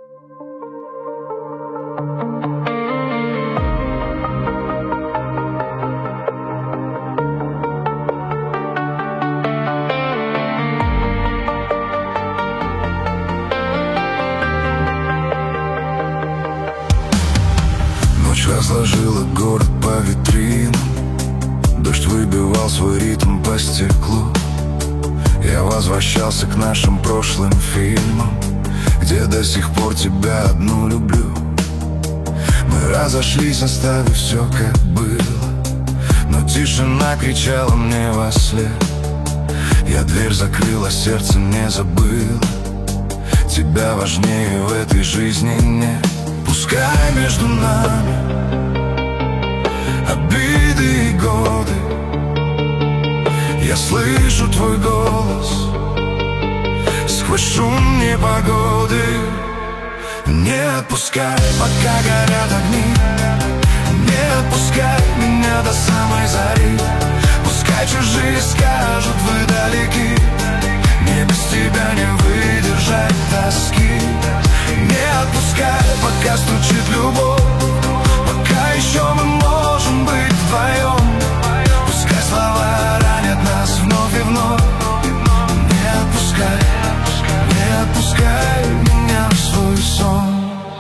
Разложила город по витринам, дождь выбивал свой ритм по стеклу. Я возвращался к нашим прошлым фильмам, где до сих пор тебя одну люблю. Мы разошлись, оставив все как было, но тишина кричала мне во след. Я дверь закрыла, сердце не забыло. Тебя важнее в этой жизни нет. Пускай между нами обиды и годы, я слышу твой голос сквозь шум непогоды. Не отпускай, пока горят огни, не отпускай меня до самой зари. Пускай чужие скажут, вы далеки, мне без тебя не выдержать тоски. Не отпускай, пока стучит любовь, пока еще мы можем быть вдвоем. Пускай слова ранят нас вновь и вновь. Не отпускай, не отпускай меня в свой сон.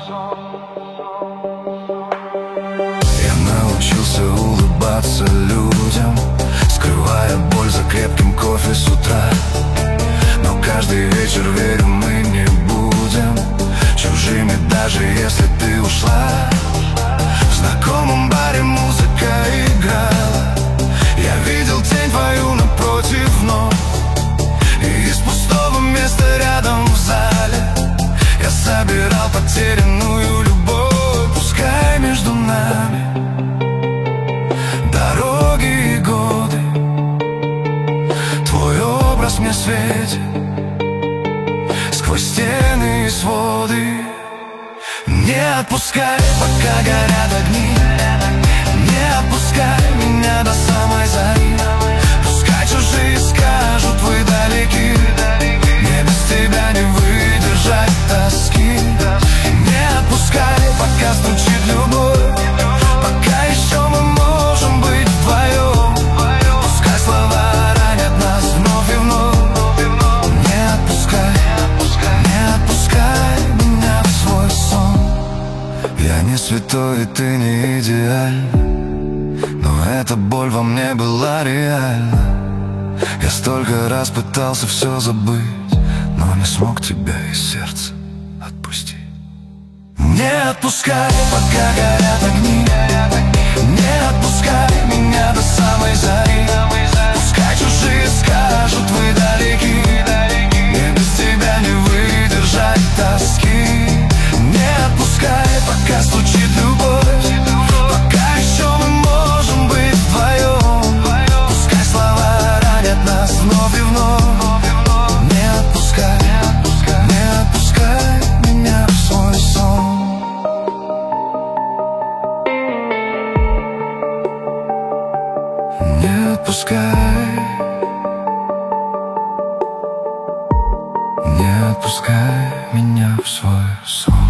Я научился улыбаться людям, скрывая боль за крепким кофе с утра. Но каждый вечер, верю, мы не будем чужими, даже если ты ушла. В знакомом баре музыка играла, я видел тень твою напротив вновь. И из пустого места рядом в зале я собирал потерянную любовь. Пускай между нами дороги и годы, твой образ мне светит сквозь стены и своды. Не отпускай, пока горят огни, не отпускай меня до самой зари. Пускай чужие скажут, вы далеки, мне без тебя не выдержать тоски. Не отпускай, пока стучит любовь, пока еще мы можем быть вдвоем. Пускай слова ранят нас вновь и вновь. Не отпускай, не отпускай меня в свой сон. Я не святой, и ты не идеальна, но эта боль во мне была реальна. Я столько раз пытался все забыть, но не смог тебя из сердца отпустить. Не отпускай, пока горят огни, не отпускай меня до самой зари. Пускай чужие скажут, вы далеки, мне без тебя не выдержать тоски. Не отпускай, пока стучит любовь, пока еще мы можем быть вдвоем. Пускай слова ранят нас вновь и вновь. Не отпускай, не отпускай меня в свой сон. Не отпускай, не отпускай меня в свой сон.